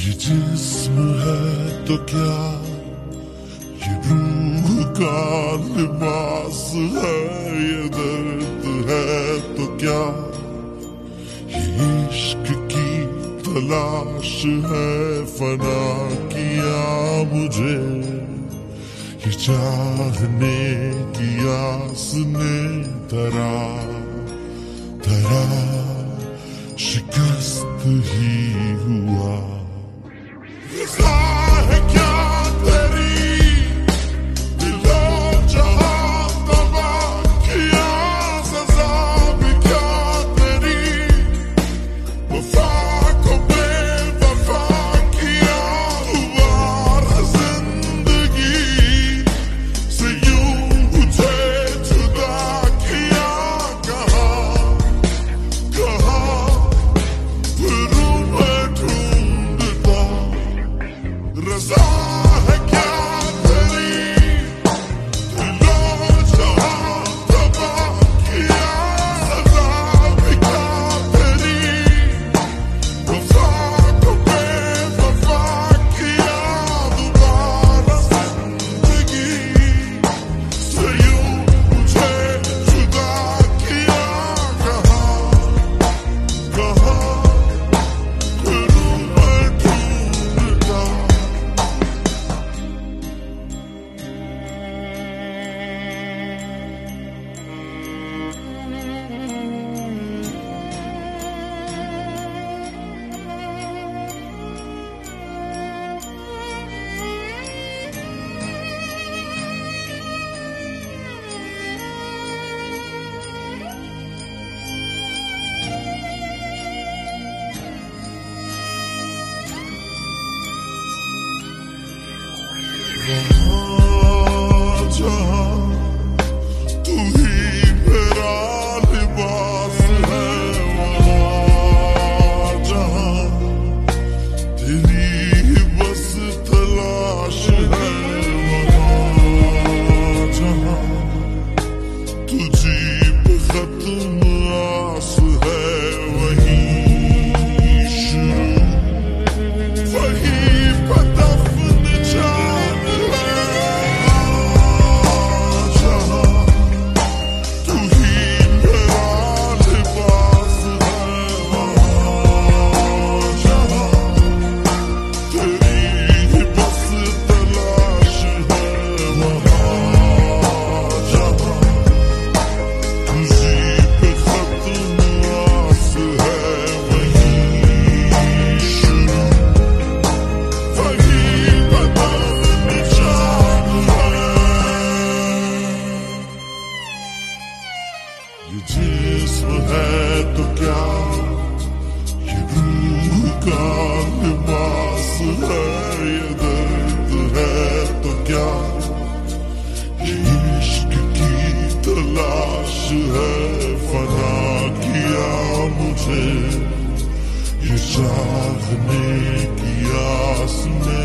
ये जिस्म है तो क्या, ये रूह का लिबास है, ये दर्द है तो क्या, ये इश्क की तलाश है, फना किया मुझे ये चाहने की आस ने धरा धरा, शिकस्त ही हुआ। रज़ा है क्या तेरी, दिलो जहां तबाह किया, सज़ा भी क्या तेरी, वफा को बेवफा किया, हुआ जिंदगी से यूं मुझे जुदा किया, कहाँ कहाँ फिरूं मैं ढूंढता। रज़ा है क्या तेरी, दिलो जहां तबाह किया, सज़ा भी क्या तेरी, वफा को बेवफा किया, दोबारा जिंदगी से यूं मुझे जुदा किया, कहाँ कहाँ फिरूं मैं ढूंढता। वहाँ जहाँ तू ही मेरा लिबास है, वहाँ जहाँ तेरी ही बस तलाश है, वहाँ जहाँ तुझी पे खत्म आस है, वहीं शुरू वहीं पे दफन जान है, जहाँ तू ही मेरा लिबास है, वहाँ जहाँ तेरी ही बस तलाश है, वहाँ जहाँ तुझी पे खत्म आस है, वहीं शुरू वहीं पे दफन जान है। ये जिस्म है तो क्या, ये रूह का लिबास है, ये दर्द है तो क्या, ये इश्क की तलाश है, फना किया मुझे ये चाहने की आस ने